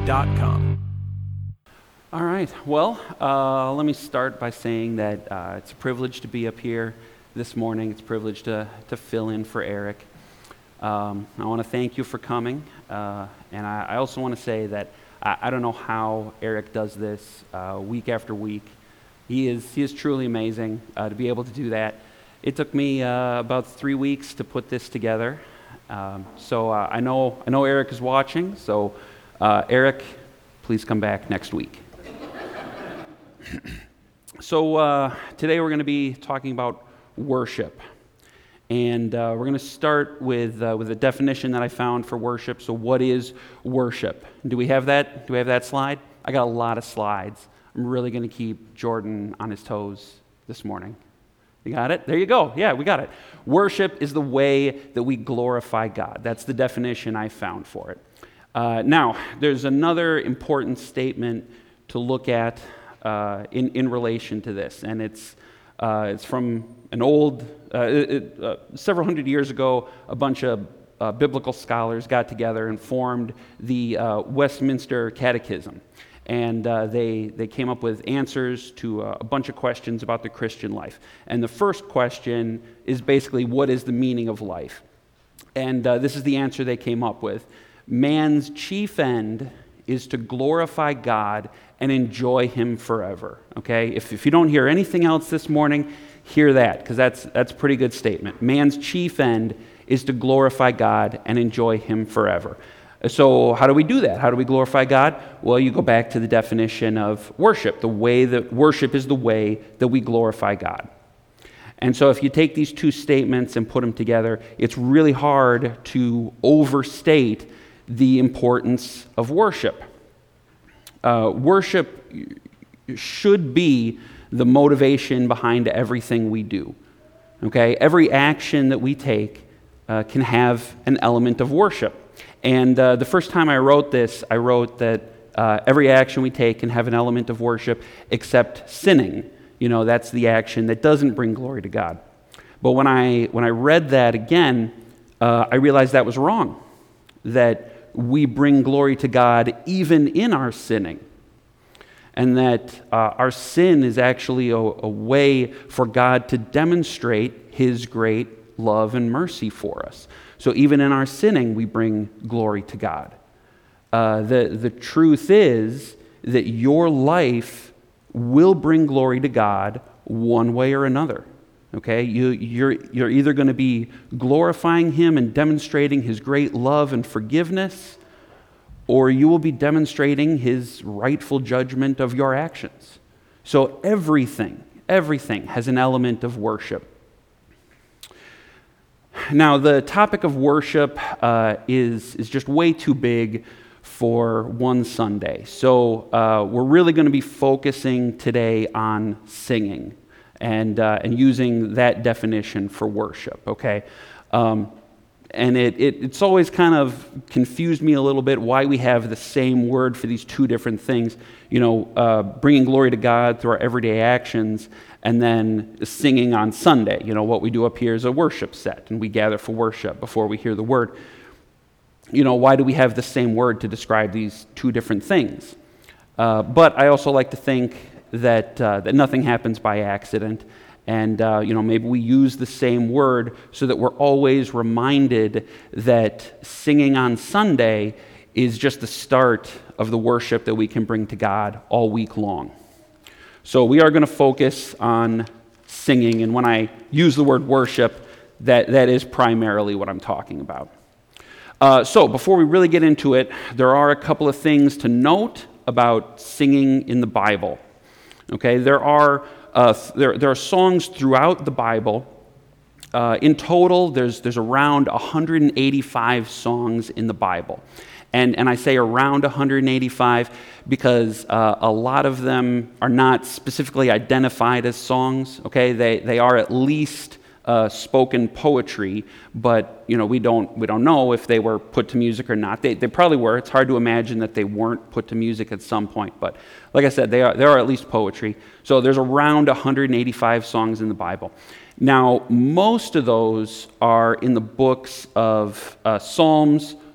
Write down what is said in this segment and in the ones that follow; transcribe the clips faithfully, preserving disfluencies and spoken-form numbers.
dot com. All right, well, uh, let me start by saying that uh, it's a privilege to be up here this morning. It's a privilege to, to fill in for Eric. Um, I want to thank you for coming, uh, and I, I also want to say that I, I don't know how Eric does this uh, week after week. He is he is truly amazing uh, to be able to do that. It took me uh, about three weeks to put this together. Um, so uh, I know I know Eric is watching. So uh, Eric, please come back next week. So uh, today we're going to be talking about worship, and uh, we're going to start with uh, with a definition that I found for worship. So what is worship? Do we have that? Do we have that slide? I got a lot of slides. I'm really going to keep Jordan on his toes this morning. You got it? There you go. Yeah, we got it. Worship is the way that we glorify God. That's the definition I found for it. Uh, now, there's another important statement to look at uh, in, in relation to this, and it's uh, it's from an old, uh, it, uh, several hundred years ago, a bunch of uh, biblical scholars got together and formed the uh, Westminster Catechism. And uh, they, they came up with answers to uh, a bunch of questions about the Christian life. And the first question is basically, what is the meaning of life? And uh, this is the answer they came up with. Man's chief end is to glorify God and enjoy Him forever. Okay? If, if you don't hear anything else this morning, hear that, because that's, that's a pretty good statement. Man's chief end is to glorify God and enjoy Him forever. So how do we do that? How do we glorify God? Well, you go back to the definition of worship. The way that worship is the way that we glorify God. And so if you take these two statements and put them together, it's really hard to overstate the importance of worship. Uh, worship should be the motivation behind everything we do. Okay? Every action that we take uh, can have an element of worship. And uh, the first time I wrote this, I wrote that uh, every action we take can have an element of worship except sinning. You know, that's the action that doesn't bring glory to God. But when I when I read that again, uh, I realized that was wrong, that we bring glory to God even in our sinning, and that uh, our sin is actually a, a way for God to demonstrate His great love and mercy for us. So even in our sinning, we bring glory to God. Uh, the, the truth is that your life will bring glory to God one way or another. Okay? You, you're, you're either going to be glorifying Him and demonstrating His great love and forgiveness, or you will be demonstrating His rightful judgment of your actions. So everything, everything has an element of worship. Now, the topic of worship uh, is, is just way too big for one Sunday. So uh, we're really going to be focusing today on singing and, uh, and using that definition for worship, okay? Um, and it, it it's always kind of confused me a little bit why we have the same word for these two different things. You know, uh, bringing glory to God through our everyday actions, and then singing on Sunday. You know, what we do up here is a worship set, and we gather for worship before we hear the word. You know, why do we have the same word to describe these two different things? Uh, but I also like to think that uh, that nothing happens by accident, and uh, you know, maybe we use the same word so that we're always reminded that singing on Sunday is just the start of the worship that we can bring to God all week long. So we are going to focus on singing, and when I use the word worship, that, that is primarily what I'm talking about. Uh, so before we really get into it, there are a couple of things to note about singing in the Bible. Okay, there are uh, there there are songs throughout the Bible. Uh, in total, there's there's around one hundred eighty-five songs in the Bible. And, and I say around one hundred eighty-five because uh, a lot of them are not specifically identified as songs, okay? They they are at least uh, spoken poetry, but you know we don't we don't know if they were put to music or not. They they probably were. It's hard to imagine that they weren't put to music at some point. But like I said, they are they are at least poetry. So there's around one hundred eighty-five songs in the Bible. Now most of those are in the books of uh, Psalms,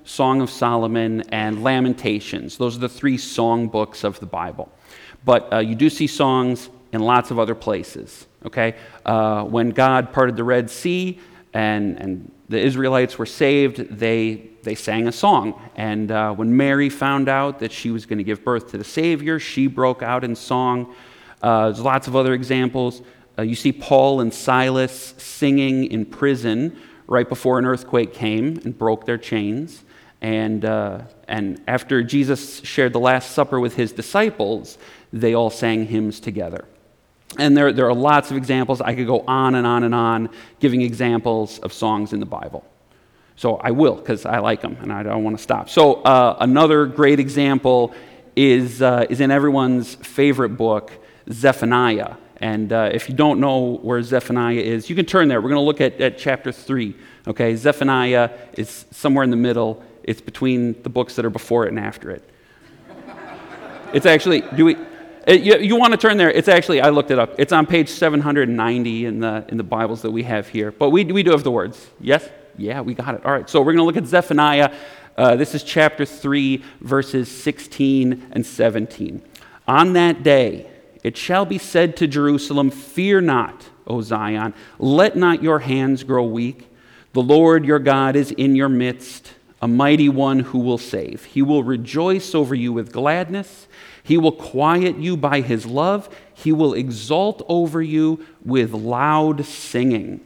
Song of Solomon, and Lamentations. Those are the three song books of the Bible. But uh, you do see songs in lots of other places, okay? Uh, when God parted the Red Sea and, and the Israelites were saved, they, they sang a song. And uh, when Mary found out that she was going to give birth to the Savior, she broke out in song. Uh, there's lots of other examples. Uh, you see Paul and Silas singing in prison right before an earthquake came and broke their chains. And, uh, and after Jesus shared the Last Supper with his disciples, they all sang hymns together. And there, there are lots of examples. I could go on and on and on giving examples of songs in the Bible. So I will, because I like them, and I don't want to stop. So uh, another great example is, uh, is in everyone's favorite book, Zephaniah. And uh, if you don't know where Zephaniah is, you can turn there. We're going to look at, at chapter three. Okay, Zephaniah is somewhere in the middle. It's between the books that are before it and after it. It's actually, do we... It, you, you want to turn there? It's actually, I looked it up. It's on page seven hundred ninety in the in the Bibles that we have here. But we we do have the words. Yes? Yeah, we got it. All right. So we're going to look at Zephaniah. Uh, this is chapter three, verses sixteen and seventeen. On that day, it shall be said to Jerusalem, "Fear not, O Zion. Let not your hands grow weak. The Lord your God is in your midst, a mighty one who will save. He will rejoice over you with gladness. He will quiet you by his love. He will exult over you with loud singing."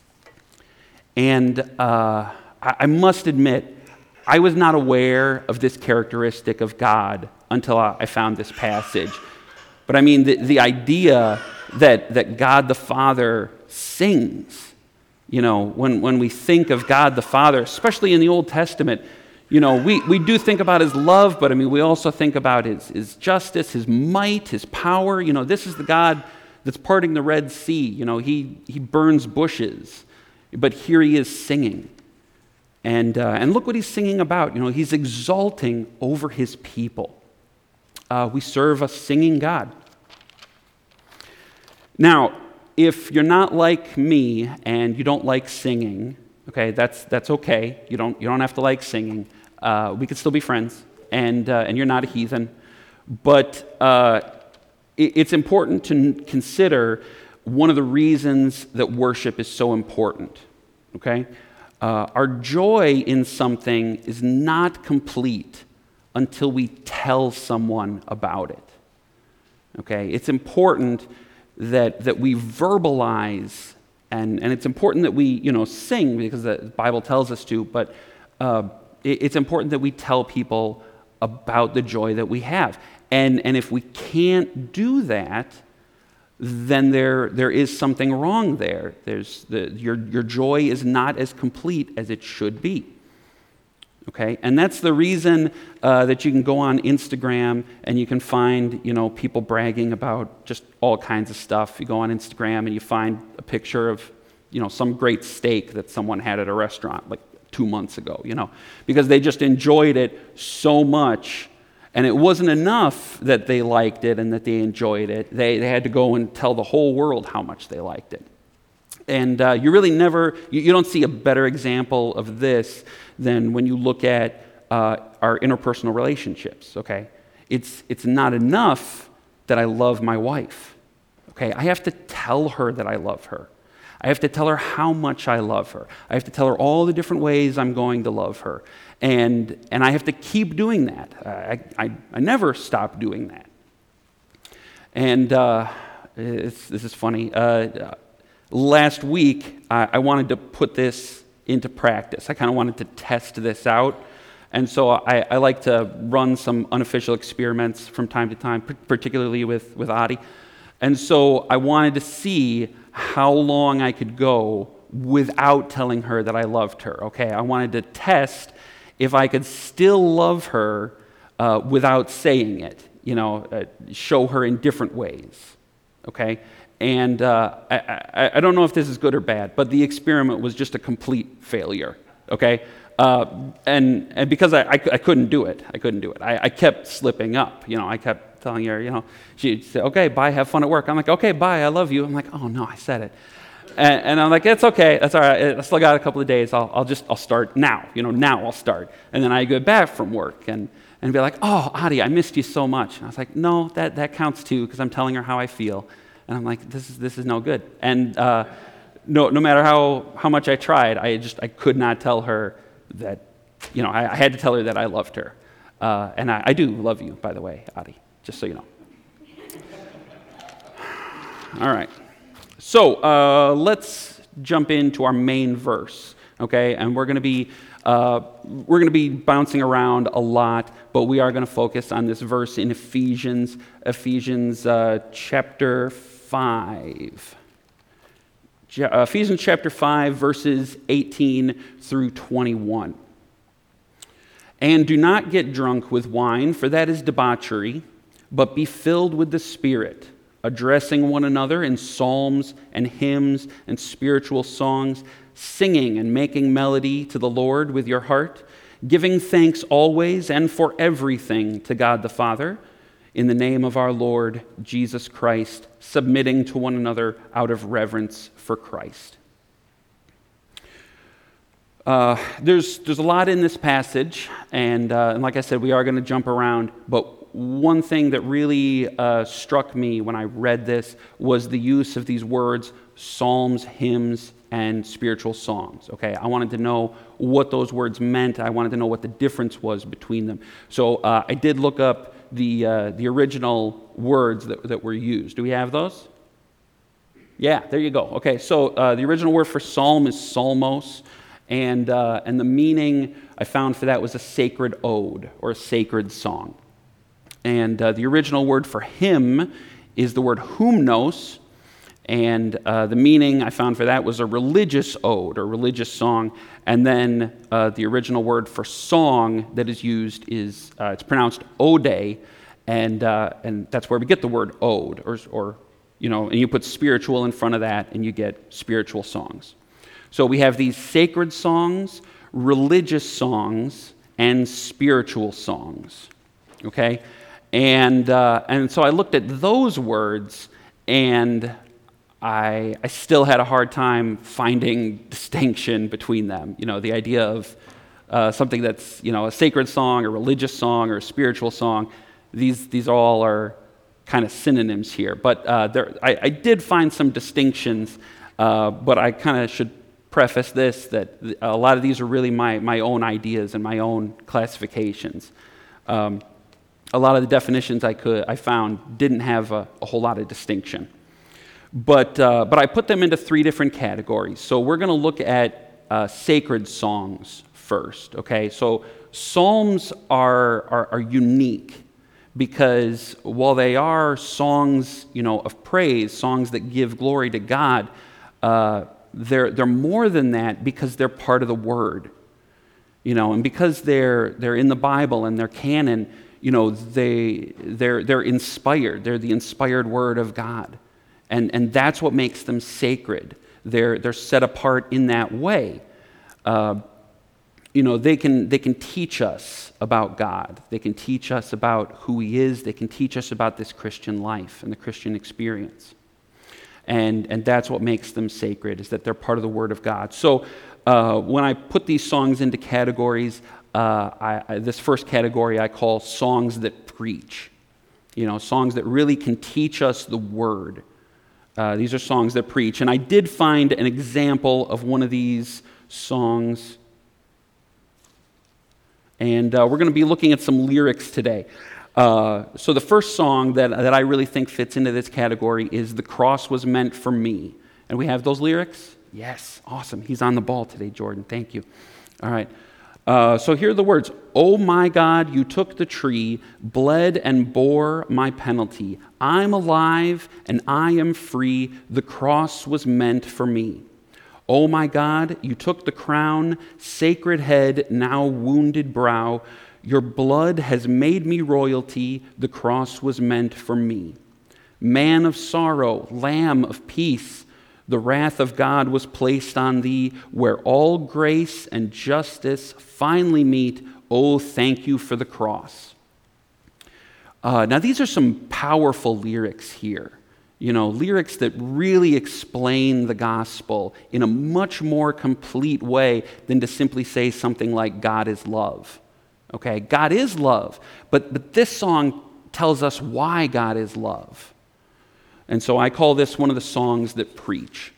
And uh, I must admit, I was not aware of this characteristic of God until I found this passage. But I mean, the, the idea that, that God the Father sings, you know, when, when we think of God the Father, especially in the Old Testament, you know, we, we do think about his love, but I mean, we also think about his, his justice, his might, his power. You know, this is the God that's parting the Red Sea. You know, he, he burns bushes, but here he is singing. And, uh, and look what he's singing about. You know, he's exulting over his people. Uh, we serve a singing God. Now, if you're not like me and you don't like singing, okay, that's that's okay. You don't you don't have to like singing. Uh, we could still be friends, and uh, and you're not a heathen. But uh, it, it's important to n- consider one of the reasons that worship is so important. Okay, uh, our joy in something is not complete until we tell someone about it. Okay, it's important that that we verbalize. And, and it's important that we, you know, sing because the Bible tells us to, but uh, it, it's important that we tell people about the joy that we have. And, and if we can't do that, then there, there is something wrong there. There's the, your, your joy is not as complete as it should be. Okay, and that's the reason uh, that you can go on Instagram and you can find, you know, people bragging about just all kinds of stuff. You go on Instagram and you find a picture of, you know, some great steak that someone had at a restaurant like two months ago, you know, because they just enjoyed it so much, and it wasn't enough that they liked it and that they enjoyed it. They, they had to go and tell the whole world how much they liked it. And uh, you really never, you, you don't see a better example of this than when you look at uh, our interpersonal relationships, okay? It's, it's not enough that I love my wife, okay? I have to tell her that I love her. I have to tell her how much I love her. I have to tell her all the different ways I'm going to love her. And, and I have to keep doing that. I, I, I never stop doing that. And uh, it's, this is funny. Uh, Last week, I, I wanted to put this into practice. I kind of wanted to test this out. And so I, I like to run some unofficial experiments from time to time, particularly with, with Adi. And so I wanted to see how long I could go without telling her that I loved her, okay? I wanted to test if I could still love her uh, without saying it, you know, uh, show her in different ways, okay? And uh, I, I, I don't know if this is good or bad, but the experiment was just a complete failure, okay? Uh, and, and because I, I, I couldn't do it, I couldn't do it. I, I kept slipping up, you know, I kept telling her, you know, she'd say, okay, bye, have fun at work. I'm like, okay, bye, I love you. I'm like, oh no, I said it. And, and I'm like, it's okay, that's all right. I still got a couple of days. I'll, I'll just, I'll start now. You know, now I'll start. And then I get back from work and, and be like, oh, Adi, I missed you so much. And I was like, no, that, that counts too, because I'm telling her how I feel. And I'm like, this is this is no good. And uh, no no matter how, how much I tried, I just I could not tell her that, you know, I, I had to tell her that I loved her. Uh, and I, I do love you, by the way, Adi, just so you know. All right. So uh, let's jump into our main verse, okay? And we're going to be uh, we're going to be bouncing around a lot, but we are going to focus on this verse in Ephesians, Ephesians uh, chapter five. Je- uh, Ephesians chapter five, verses eighteen through twenty-one. And do not get drunk with wine, for that is debauchery, but be filled with the Spirit, addressing one another in psalms and hymns and spiritual songs, singing and making melody to the Lord with your heart, giving thanks always and for everything to God the Father, in the name of our Lord Jesus Christ, submitting to one another out of reverence for Christ. Uh, there's there's a lot in this passage, and, uh, and like I said, we are going to jump around, but one thing that really uh, struck me when I read this was the use of these words, psalms, hymns, and spiritual songs. Okay, I wanted to know what those words meant. I wanted to know what the difference was between them. So uh, I did look up the uh, the original words that, that were used. Do we have those? Yeah, there you go. Okay, so uh, the original word for psalm is psalmos. And uh, and the meaning I found for that was a sacred ode or a sacred song. And uh, the original word for hymn is the word humnos, and uh, the meaning I found for that was a religious ode or religious song. And then uh, the original word for song that is used is uh, it's pronounced ode, and uh, and that's where we get the word ode, or or you know, and you put spiritual in front of that, and you get spiritual songs. So we have these sacred songs, religious songs, and spiritual songs, okay? And uh, and so I looked at those words, and I I still had a hard time finding distinction between them. You know, the idea of uh, something that's, you know, a sacred song, a religious song, or a spiritual song, these these all are kind of synonyms here. But uh, there, I, I did find some distinctions, uh, but I kind of should preface this, that a lot of these are really my, my own ideas and my own classifications. Um, a lot of the definitions I could I found didn't have a, a whole lot of distinction. But, uh, but I put them into three different categories. So we're going to look at uh, sacred songs first, okay? So psalms are, are, are unique because while they are songs, you know, of praise, songs that give glory to God, uh, They're they're more than that because they're part of the Word, you know, and because they're they're in the Bible and they're canon, you know, they they're they're inspired. They're the inspired Word of God, and and that's what makes them sacred. They're they're set apart in that way. Uh, you know, they can they can teach us about God. They can teach us about who He is. They can teach us about this Christian life and the Christian experience. And, and that's what makes them sacred, is that they're part of the Word of God. So uh, when I put these songs into categories, uh, I, I, this first category I call songs that preach. You know, songs that really can teach us the Word. Uh, these are songs that preach. And I did find an example of one of these songs. And uh, we're going to be looking at some lyrics today. Uh, so the first song that, that I really think fits into this category is "The Cross Was Meant for Me." And we have those lyrics? Yes, awesome. He's on the ball today, Jordan. Thank you. All right. Uh, so here are the words. "Oh my God, you took the tree, bled and bore my penalty. I'm alive and I am free. The cross was meant for me. Oh my God, you took the crown, sacred head, now wounded brow. Your blood has made me royalty. The cross was meant for me. Man of sorrow, Lamb of peace, the wrath of God was placed on thee, where all grace and justice finally meet. Oh, thank you for the cross." Uh, now, these are some powerful lyrics here. You know, lyrics that really explain the gospel in a much more complete way than to simply say something like God is love. Okay, God is love, but, but this song tells us why God is love. And so I call this one of the songs that preach.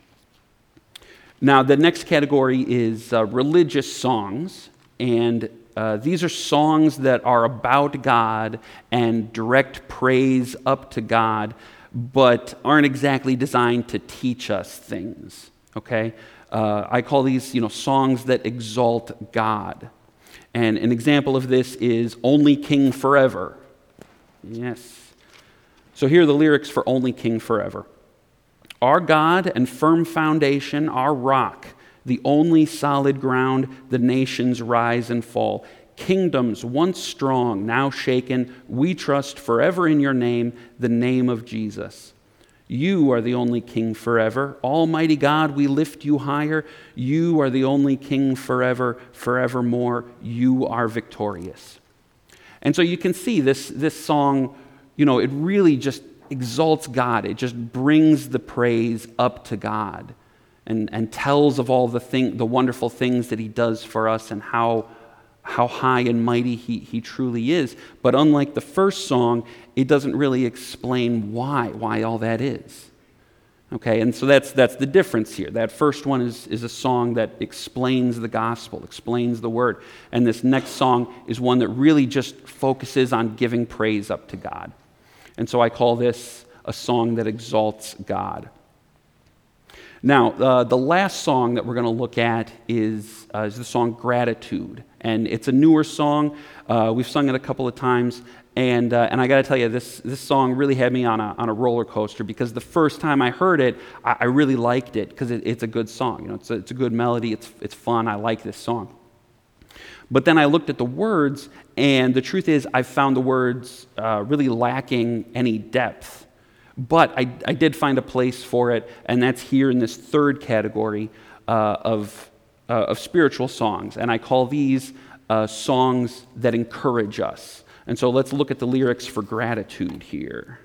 Now, the next category is uh, religious songs, and uh, these are songs that are about God and direct praise up to God, but aren't exactly designed to teach us things, okay? Uh, I call these, you know, songs that exalt God. And an example of this is Only King Forever. Yes. So here are the lyrics for Only King Forever. Our God and firm foundation, our rock, the only solid ground, the nations rise and fall. Kingdoms once strong, now shaken, we trust forever in your name, the name of Jesus. You are the only King forever. Almighty God, we lift you higher. You are the only King forever, forevermore. You are victorious. And so you can see this, this song, you know, it really just exalts God. It just brings the praise up to God and, and tells of all the thing, the wonderful things that he does for us and how how high and mighty he, he truly is. But unlike the first song, it doesn't really explain why, why all that is. Okay, and so that's that's the difference here. That first one is, is a song that explains the gospel, explains the word. And this next song is one that really just focuses on giving praise up to God. And so I call this a song that exalts God. Now, uh, the last song that we're going to look at is, uh, is the song Gratitude. And it's a newer song. Uh, we've sung it a couple of times. And uh, and I got to tell you, this this song really had me on a on a roller coaster, because the first time I heard it, I, I really liked it because it, it's a good song. You know, it's a, it's a good melody. It's it's fun. I like this song. But then I looked at the words, and the truth is, I found the words uh, really lacking any depth. But I, I did find a place for it, and that's here in this third category uh, of, uh, of spiritual songs. And I call these uh, songs that encourage us. And so let's look at the lyrics for Gratitude here.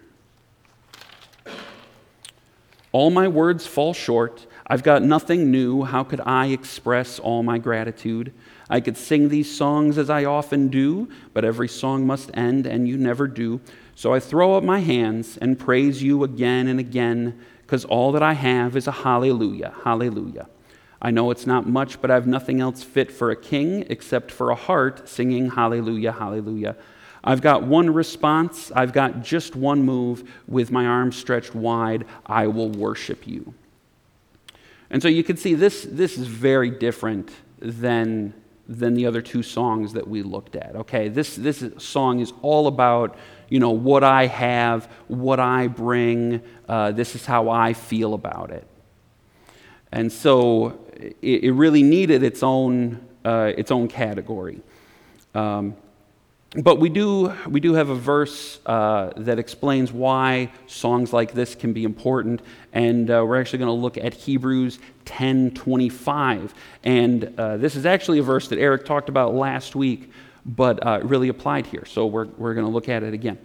All my words fall short. I've got nothing new. How could I express all my gratitude? I could sing these songs as I often do, but every song must end, and you never do. So I throw up my hands and praise you again and again, because all that I have is a hallelujah, hallelujah. I know it's not much, but I've nothing else fit for a king except for a heart singing hallelujah, hallelujah. I've got one response. I've got just one move. With my arms stretched wide, I will worship you. And so you can see this, this is very different than, than the other two songs that we looked at. Okay, this, this is, song is all about, you know, what I have, what I bring. Uh, this is how I feel about it. And so it, it really needed its own, uh, its own category. Um, But we do we do have a verse uh, that explains why songs like this can be important, and uh, we're actually going to look at Hebrews ten twenty-five. And uh, this is actually a verse that Eric talked about last week, but uh, really applied here. So we're we're going to look at it again.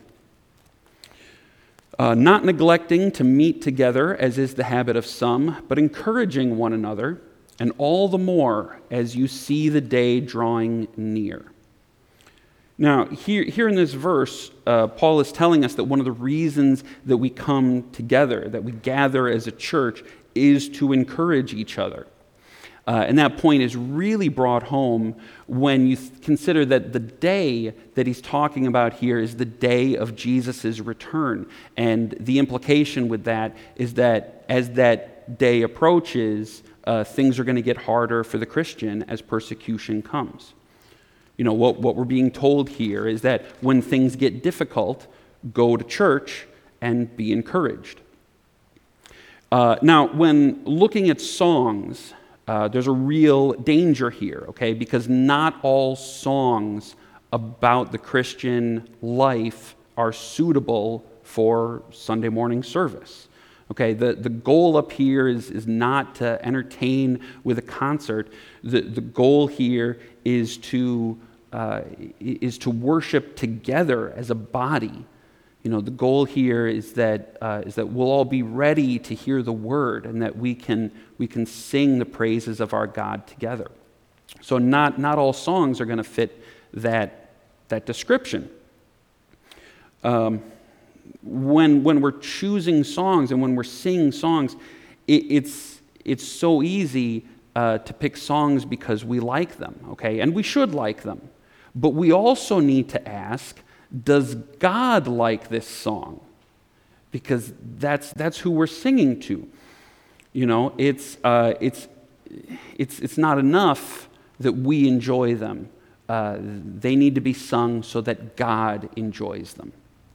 Uh, Not neglecting to meet together, as is the habit of some, but encouraging one another, and all the more as you see the day drawing near. Now, here, here in this verse, uh, Paul is telling us that one of the reasons that we come together, that we gather as a church, is to encourage each other. Uh, and that point is really brought home when you th- consider that the day that he's talking about here is the day of Jesus' return. And the implication with that is that as that day approaches, uh, things are going to get harder for the Christian as persecution comes. You know, what, what we're being told here is that when things get difficult, go to church and be encouraged. Uh, now, when looking at songs, uh, there's a real danger here, okay? Because not all songs about the Christian life are suitable for Sunday morning service. Okay, the, the goal up here is, is not to entertain with a concert. The, the goal here is to Uh, is to worship together as a body, You know, the goal here is that uh, is that we'll all be ready to hear the word, and that we can we can sing the praises of our God together. So not not all songs are going to fit that that description. Um, when when we're choosing songs and when we're singing songs, it, it's it's so easy uh, to pick songs because we like them, okay, and we should like them. But we also need to ask, does God like this song? Because that's that's who we're singing to. You know, it's uh, it's it's it's not enough that we enjoy them. Uh, they need to be sung so that God enjoys them.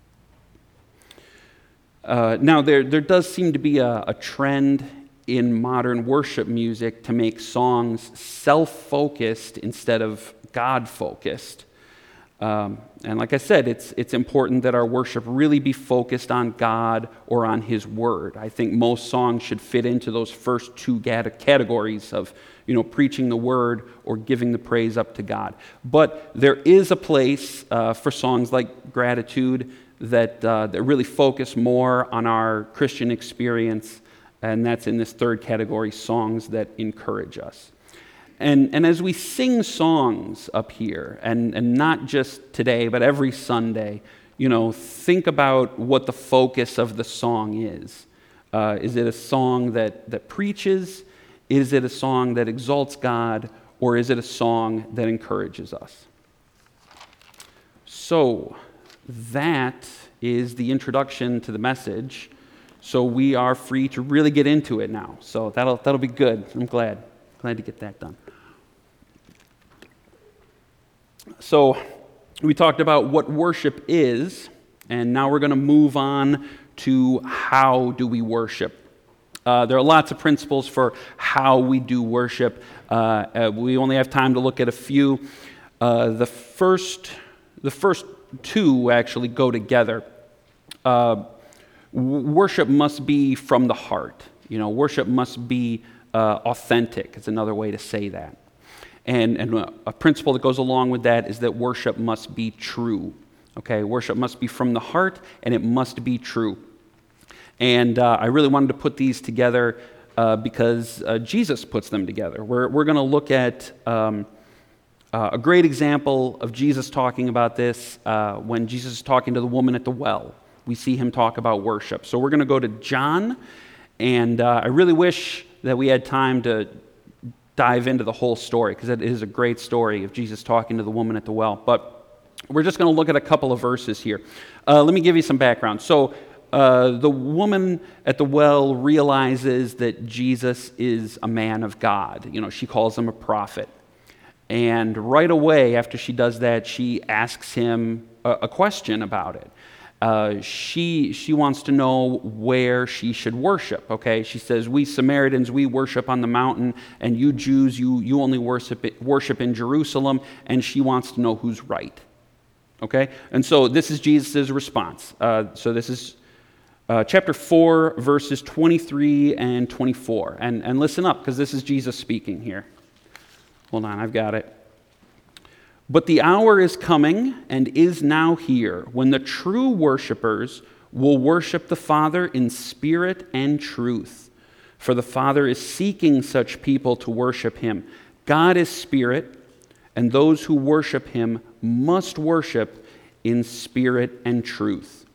Uh, now, there there does seem to be a, a trend in modern worship music to make songs self-focused instead of God-focused. Um, and like I said, it's it's important that our worship really be focused on God or on His Word. I think most songs should fit into those first two categories of, you know, preaching the Word or giving the praise up to God. But there is a place uh, for songs like Gratitude that uh, that really focus more on our Christian experience, and that's in this third category, songs that encourage us. And, and as we sing songs up here, and, and not just today, but every Sunday, you know, think about what the focus of the song is. Uh, is it a song that, that preaches? Is it a song that exalts God? Or is it a song that encourages us? So, that is the introduction to the message. So we are free to really get into it now. So that'll that'll be good. I'm glad. Glad to get that done. So we talked about what worship is, and now we're going to move on to how do we worship. Uh, there are lots of principles for how we do worship. Uh, uh, we only have time to look at a few. Uh, the first, the first two actually go together. Uh, worship must be from the heart. You know, worship must be uh, authentic. It's another way to say that. And, and a principle that goes along with that is that worship must be true. Okay, worship must be from the heart, and it must be true. And uh, I really wanted to put these together uh, because uh, Jesus puts them together. We're we're going to look at um, uh, a great example of Jesus talking about this uh, when Jesus is talking to the woman at the well. We see him talk about worship. So we're going to go to John, and uh, I really wish that we had time to dive into the whole story, because it is a great story of Jesus talking to the woman at the well. But we're just going to look at a couple of verses here. Uh, let me give you some background. So uh, the woman at the well realizes that Jesus is a man of God. You know, she calls him a prophet. And right away after she does that, she asks him a, a question about it. Uh, she she wants to know where she should worship, okay? She says, we Samaritans, we worship on the mountain, and you Jews, you, you only worship, it, worship in Jerusalem, and she wants to know who's right, okay? And so this is Jesus' response. Uh, so this is uh, chapter four, verses twenty-three and twenty-four. And, and listen up, because this is Jesus speaking here. Hold on, I've got it. But the hour is coming and is now here when the true worshipers will worship the Father in spirit and truth. For the Father is seeking such people to worship him. God is spirit, and those who worship him must worship in spirit and truth.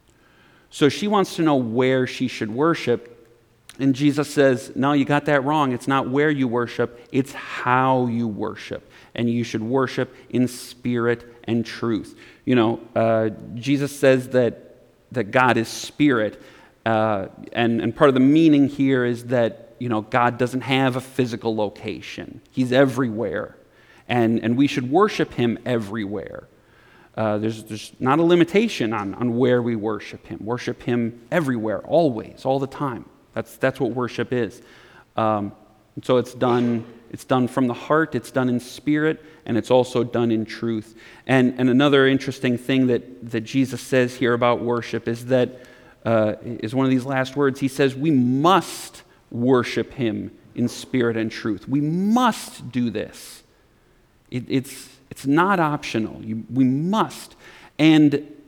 So she wants to know where she should worship. And Jesus says, no, you got that wrong. It's not where you worship, it's how you worship. And you should worship in spirit and truth. You know, uh, Jesus says that that God is spirit, uh, and, and part of the meaning here is that, you know, God doesn't have a physical location. He's everywhere, and, and we should worship him everywhere. Uh, there's, there's not a limitation on, on where we worship him. Worship him everywhere, always, all the time. That's that's what worship is. Um, and so it's done. It's done from the heart. It's done in spirit, and it's also done in truth. And and another interesting thing that that Jesus says here about worship is that uh, is one of these last words. He says we must worship him in spirit and truth. We must do this. It, it's it's not optional. You, we must. And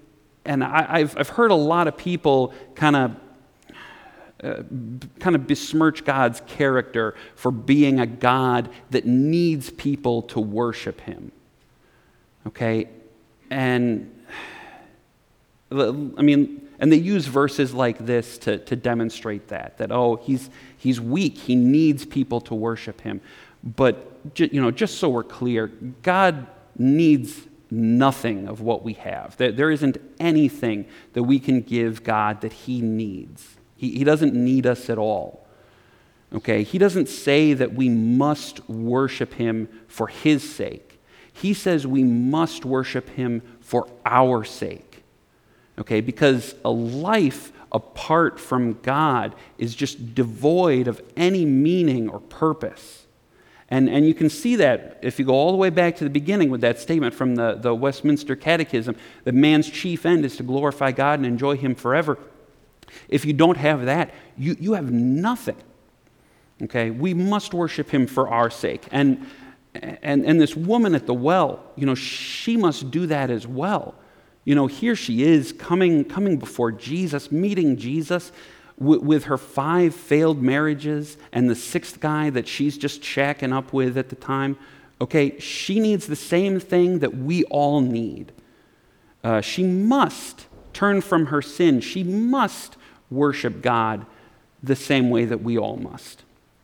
and I, I've I've heard a lot of people kind of uh, kind of besmirch God's character for being a God that needs people to worship Him. Okay, and I mean. And they use verses like this to, to demonstrate that, that, oh, he's, he's weak, he needs people to worship him. But, ju- you know, just so we're clear, God needs nothing of what we have. There, there isn't anything that we can give God that he needs. He, he doesn't need us at all. Okay? He doesn't say that we must worship him for his sake. He says we must worship him for our sake. Okay, because a life apart from God is just devoid of any meaning or purpose. And, and you can see that if you go all the way back to the beginning with that statement from the, the Westminster Catechism, that man's chief end is to glorify God and enjoy him forever. If you don't have that, you, you have nothing. Okay, we must worship him for our sake. And, and, and this woman at the well, you know, she must do that as well. You know, here she is coming coming before Jesus, meeting Jesus w- with her five failed marriages and the sixth guy that she's just shacking up with at the time. Okay, she needs the same thing that we all need. Uh, she must turn from her sin. She must worship God the same way that we all must.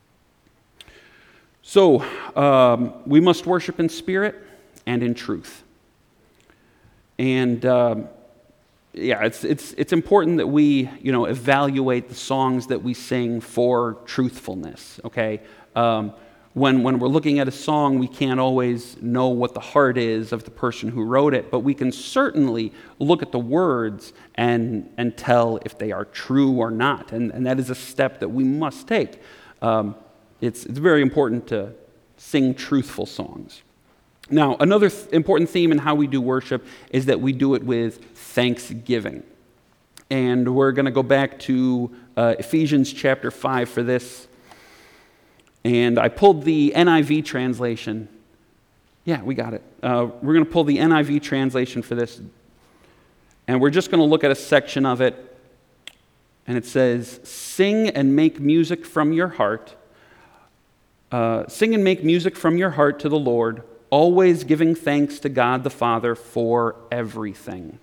So, um, we must worship in spirit and in truth. And um, yeah, it's it's it's important that we you know evaluate the songs that we sing for truthfulness. Okay, um, when when we're looking at a song, we can't always know what the heart is of the person who wrote it, but we can certainly look at the words and and tell if they are true or not. And and that is a step that we must take. Um, it's it's very important to sing truthful songs. Now, another th- important theme in how we do worship is that we do it with thanksgiving. And we're going to go back to uh, Ephesians chapter five for this. And I pulled the N I V translation. Yeah, we got it. Uh, we're going to pull the N I V translation for this. And we're just going to look at a section of it. And it says, Sing and make music from your heart. Uh, Sing and make music from your heart to the Lord, always giving thanks to God the Father for everything.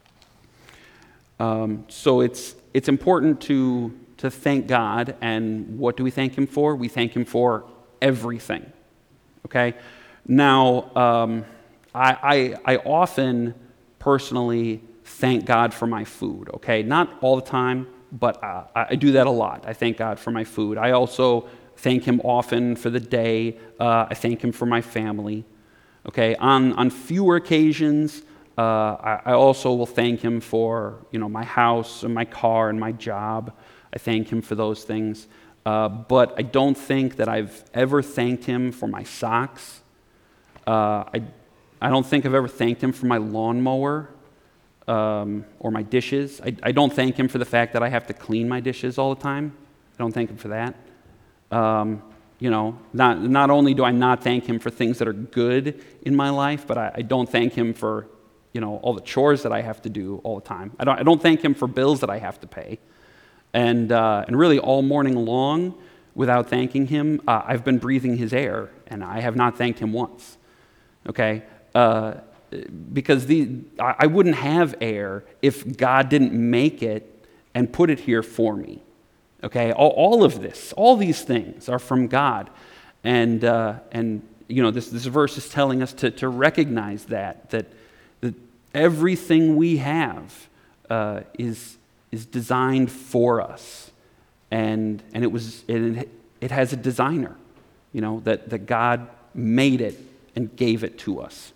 Um, so it's it's important to, to thank God, and what do we thank him for? We thank him for everything. Okay? Now, um, I, I, I often personally thank God for my food, okay? Not all the time, but uh, I do that a lot. I thank God for my food. I also thank him often for the day. Uh, I thank him for my family. Okay, on, on fewer occasions, uh, I, I also will thank him for, you know, my house and my car and my job. I thank him for those things. Uh, but I don't think that I've ever thanked him for my socks. Uh, I, I don't think I've ever thanked him for my lawnmower um, or my dishes. I, I don't thank him for the fact that I have to clean my dishes all the time. I don't thank him for that. Um, You know, not not only do I not thank him for things that are good in my life, but I, I don't thank him for, you know, all the chores that I have to do all the time. I don't I don't thank him for bills that I have to pay, and uh, and really all morning long, without thanking him, uh, I've been breathing his air, and I have not thanked him once. Okay, uh, because the I, I wouldn't have air if God didn't make it and put it here for me. Okay, all, all of this, all these things are from God. And, uh, and you know, this, this verse is telling us to, to recognize that, that, that everything we have uh, is, is designed for us. And, and it, was, it, it has a designer, you know, that, that God made it and gave it to us.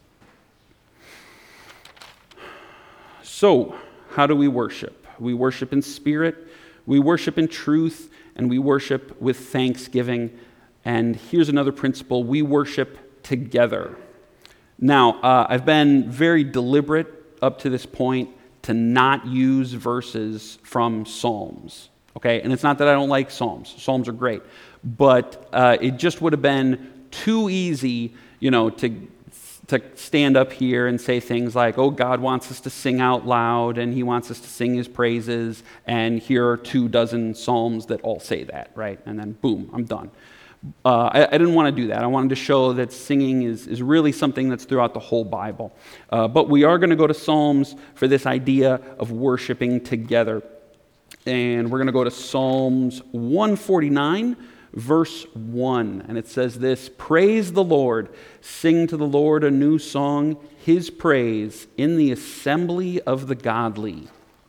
So, how do we worship? We worship in spirit. We worship in truth, and we worship with thanksgiving. And here's another principle: we worship together. Now, uh, I've been very deliberate up to this point to not use verses from Psalms, okay? And it's not that I don't like Psalms. Psalms are great. But uh, it just would have been too easy, you know, to to stand up here and say things like, oh, God wants us to sing out loud and he wants us to sing his praises, and here are two dozen psalms that all say that, right? And then boom, I'm done. Uh, I, I didn't want to do that. I wanted to show that singing is, is really something that's throughout the whole Bible. Uh, but we are going to go to Psalms for this idea of worshiping together. And we're going to go to Psalms one forty-nine, verse one, and it says this: praise the Lord, sing to the Lord a new song, his praise in the assembly of the godly.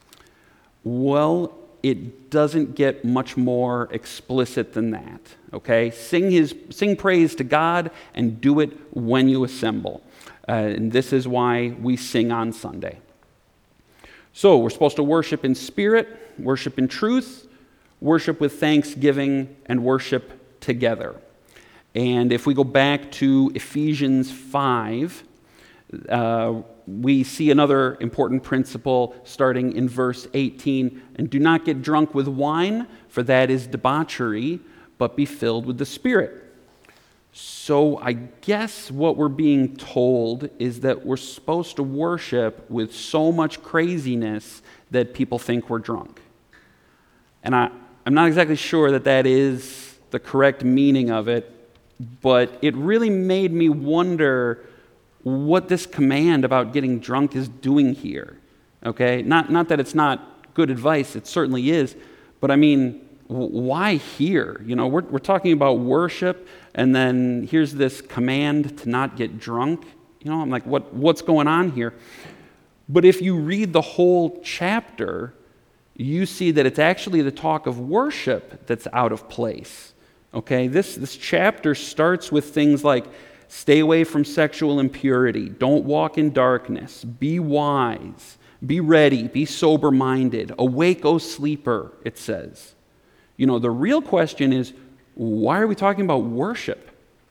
Well, it doesn't get much more explicit than that, okay? Sing his, sing praise to God and do it when you assemble. Uh, and this is why we sing on Sunday. So we're supposed to worship in spirit, worship in truth, worship with thanksgiving, and worship together. And if we go back to Ephesians five, uh, we see another important principle starting in verse eighteen. And do not get drunk with wine, for that is debauchery, but be filled with the Spirit. So I guess what we're being told is that we're supposed to worship with so much craziness that people think we're drunk. And I, I'm not exactly sure that that is the correct meaning of it, but it really made me wonder what this command about getting drunk is doing here. Okay? Not, not that it's not good advice, it certainly is, but I mean, why here? You know, we're, we're talking about worship, and then here's this command to not get drunk. You know, I'm like, what, what's going on here? But if you read the whole chapter, you see that it's actually the talk of worship that's out of place. Okay, this, this chapter starts with things like, stay away from sexual impurity, don't walk in darkness, be wise, be ready, be sober-minded, awake, O sleeper, it says. You know, the real question is, why are we talking about worship?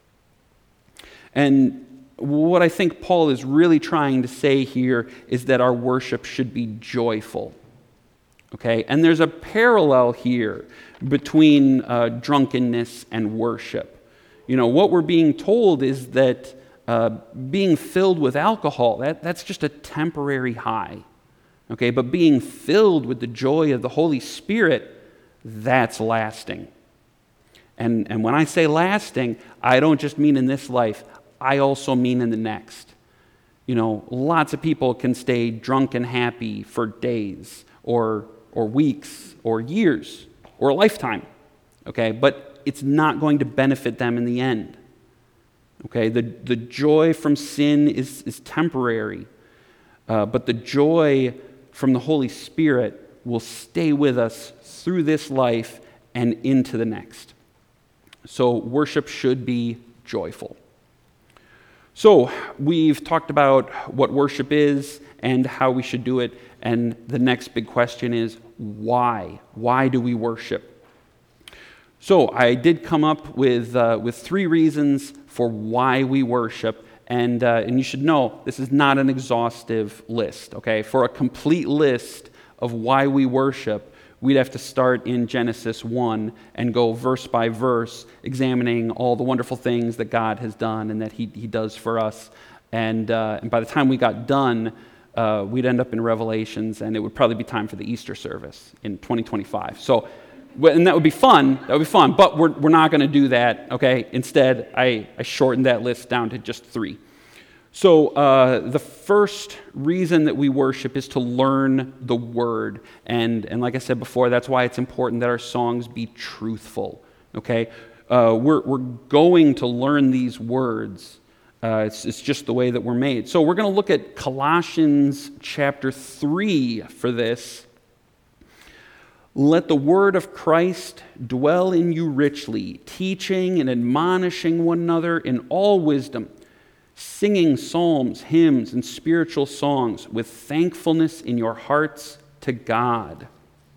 And what I think Paul is really trying to say here is that our worship should be joyful. Okay? And there's a parallel here between uh, drunkenness and worship. You know, what we're being told is that uh, being filled with alcohol, that, that's just a temporary high. Okay? But being filled with the joy of the Holy Spirit, that's lasting. And, and when I say lasting, I don't just mean in this life, I also mean in the next. You know, lots of people can stay drunk and happy for days or or weeks or years or a lifetime, okay? But it's not going to benefit them in the end, okay? The, the joy from sin is, is temporary, uh, but the joy from the Holy Spirit will stay with us through this life and into the next. So worship should be joyful. So we've talked about what worship is and how we should do it, and the next big question is why? Why do we worship? So I did come up with uh, with three reasons for why we worship, and uh, and you should know this is not an exhaustive list. Okay, for a complete list of why we worship, we'd have to start in Genesis one and go verse by verse, examining all the wonderful things that God has done and that He, he does for us. And, uh, and by the time we got done, uh, we'd end up in Revelations, and it would probably be time for the Easter service in twenty twenty-five. So, and that would be fun. That would be fun. But we're we're not going to do that. Okay. Instead, I, I shortened that list down to just three. So uh, the first reason that we worship is to learn the Word. And, and like I said before, that's why it's important that our songs be truthful, okay? Uh, we're, we're going to learn these words. Uh, it's, it's just the way that we're made. So we're going to look at Colossians chapter three for this. Let the word of Christ dwell in you richly, teaching and admonishing one another in all wisdom, singing psalms, hymns, and spiritual songs with thankfulness in your hearts to God.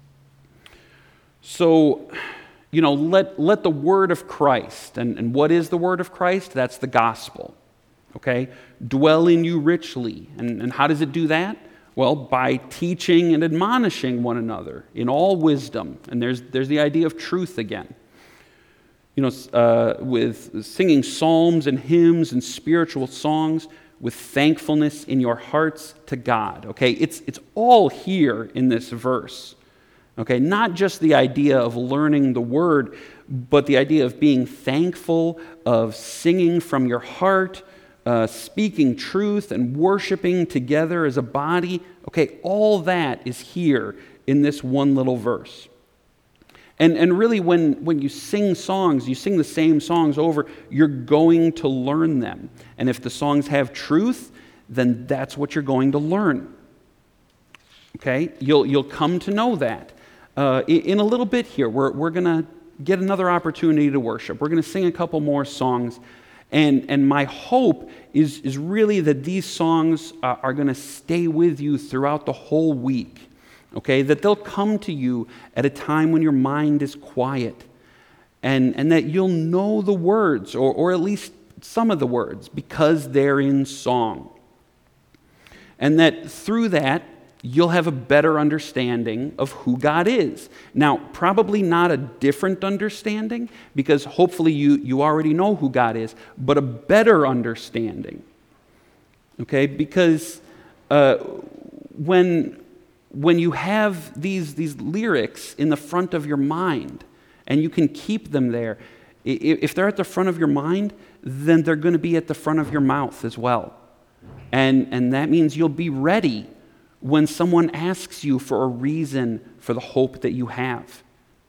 So, you know, let, let the word of Christ, and, and what is the word of Christ? That's the gospel, okay? Dwell in you richly. And, and how does it do that? Well, by teaching and admonishing one another in all wisdom. And there's, there's the idea of truth again. You know, uh, with singing psalms and hymns and spiritual songs with thankfulness in your hearts to God. Okay, it's, it's all here in this verse. Okay, not just the idea of learning the word, but the idea of being thankful, of singing from your heart, uh, speaking truth, and worshiping together as a body. Okay, all that is here in this one little verse. And, and really, when, when you sing songs, you sing the same songs over, you're going to learn them. And if the songs have truth, then that's what you're going to learn. Okay? You'll, you'll come to know that. Uh, in, in a little bit here, we're, we're going to get another opportunity to worship. We're going to sing a couple more songs. And, and my hope is, is really that these songs uh, are going to stay with you throughout the whole week. Okay, that they'll come to you at a time when your mind is quiet, and, and that you'll know the words, or, or at least some of the words, because they're in song. And that through that, you'll have a better understanding of who God is. Now, probably not a different understanding, because hopefully you, you already know who God is, but a better understanding. Okay, because uh, when... When you have these, these lyrics in the front of your mind, and you can keep them there, if they're at the front of your mind, then they're going to be at the front of your mouth as well. And, and that means you'll be ready when someone asks you for a reason for the hope that you have.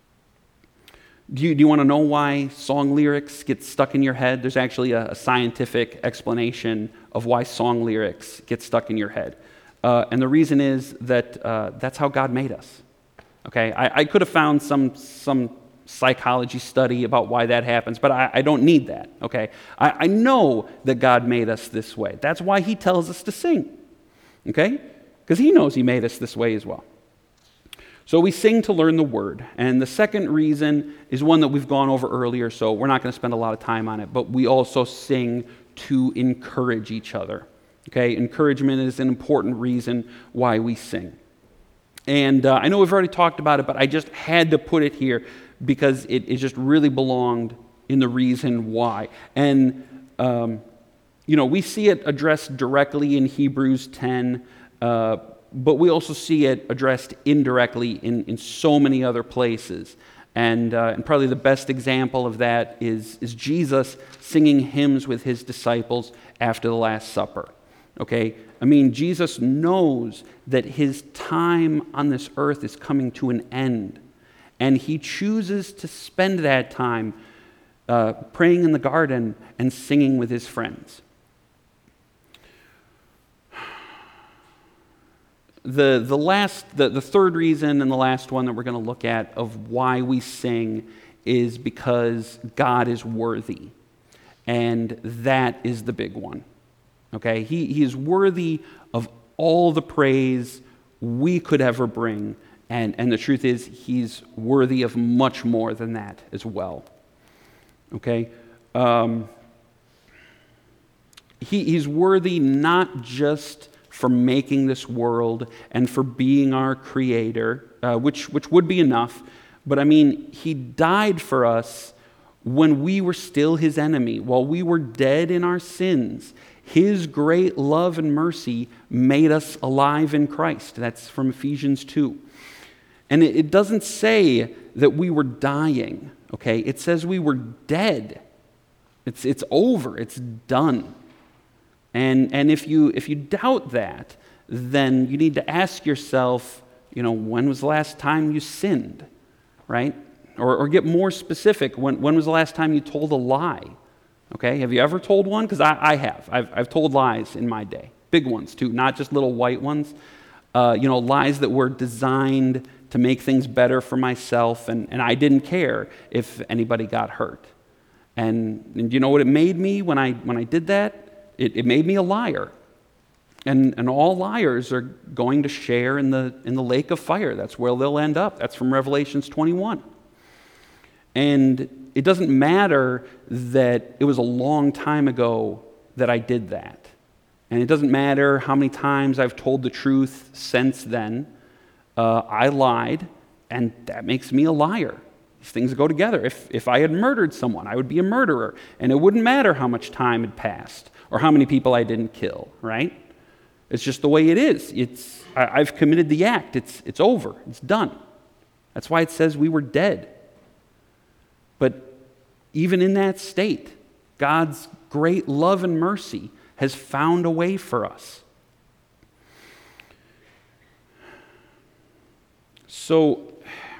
Do you, do you want to know why song lyrics get stuck in your head? There's actually a, a scientific explanation of why song lyrics get stuck in your head. Uh, and the reason is that uh, that's how God made us. Okay, I, I could have found some some psychology study about why that happens, but I, I don't need that. Okay, I, I know that God made us this way. That's why He tells us to sing. Okay, because He knows He made us this way as well. So we sing to learn the Word, and the second reason is one that we've gone over earlier. So we're not going to spend a lot of time on it, but we also sing to encourage each other. Okay, encouragement is an important reason why we sing. And uh, I know we've already talked about it, but I just had to put it here because it, it just really belonged in the reason why. And, um, you know, we see it addressed directly in Hebrews ten, uh, but we also see it addressed indirectly in, in so many other places. And, uh, and probably the best example of that is, is Jesus singing hymns with His disciples after the Last Supper. Okay, I mean, Jesus knows that His time on this earth is coming to an end, and He chooses to spend that time uh, praying in the garden and singing with His friends. The, the, last, the, the third reason and the last one that we're going to look at of why we sing is because God is worthy, and that is the big one. Okay, he, he is worthy of all the praise we could ever bring. And, and the truth is, He's worthy of much more than that as well. Okay? Um, he, he's worthy not just for making this world and for being our Creator, uh, which, which would be enough, but I mean, He died for us when we were still His enemy, while we were dead in our sins. His great love and mercy made us alive in Christ. That's from Ephesians two. And it, it doesn't say that we were dying, okay? It says we were dead. It's, it's over. It's done. And, and if you, if you doubt that, then you need to ask yourself, you know, when was the last time you sinned, right? Or, or get more specific, when, when was the last time you told a lie? Okay, have you ever told one? Because I, I have. I've, I've told lies in my day. Big ones, too, not just little white ones. Uh, you know, lies that were designed to make things better for myself, and, and I didn't care if anybody got hurt. And, and you know what it made me when I when I did that? It, it made me a liar. And, and all liars are going to share in the, in the lake of fire. That's where they'll end up. That's from Revelations twenty-one. And it doesn't matter that it was a long time ago that I did that. And it doesn't matter how many times I've told the truth since then. Uh, I lied, and that makes me a liar. These things go together. If, if I had murdered someone, I would be a murderer. And it wouldn't matter how much time had passed. or how many people I didn't kill, right? It's just the way it is. It's I, I've committed the act. It's it's over. It's done. That's why it says we were dead. But even in that state, God's great love and mercy has found a way for us. So,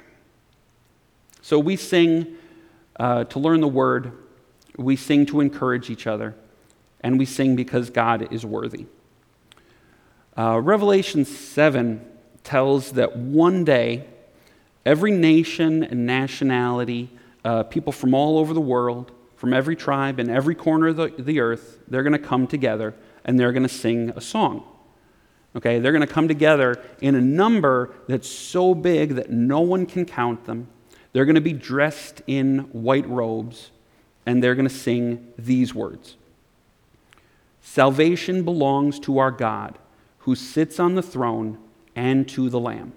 so we sing uh, to learn the word, we sing to encourage each other, and we sing because God is worthy. Uh, Revelation seven tells that one day, every nation and nationality, uh, people from all over the world, from every tribe and every corner of the, the earth, they're going to come together and they're going to sing a song. Okay, they're going to come together in a number that's so big that no one can count them. They're going to be dressed in white robes, and they're going to sing these words. Salvation belongs to our God, who sits on the throne, and to the Lamb.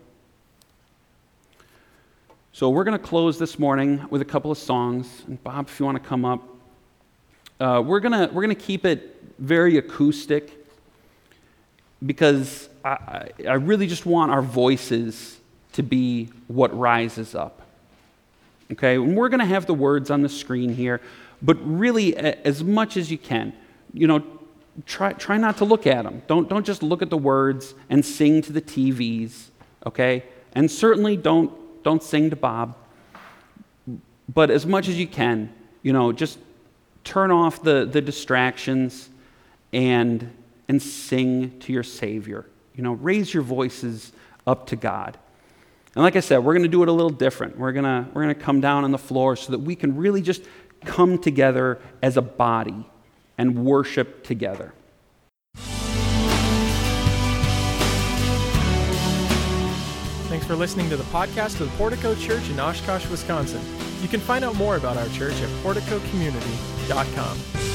So we're going to close this morning with a couple of songs. And Bob, if you want to come up. Uh, we're going to we're going to keep it very acoustic, because I, I really just want our voices to be what rises up. Okay, and we're going to have the words on the screen here, but really, as much as you can, you know, try try not to look at them. Don't don't just look at the words and sing to the T Vs. Okay, and certainly don't don't sing to Bob. But as much as you can, you know, just turn off the the distractions and. and sing to your Savior. You know, raise your voices up to God. And like I said, we're going to do it a little different. We're going to we're going to come down on the floor so that we can really just come together as a body and worship together. Thanks for listening to the podcast of the Portico Church in Oshkosh, Wisconsin. You can find out more about our church at portico community dot com.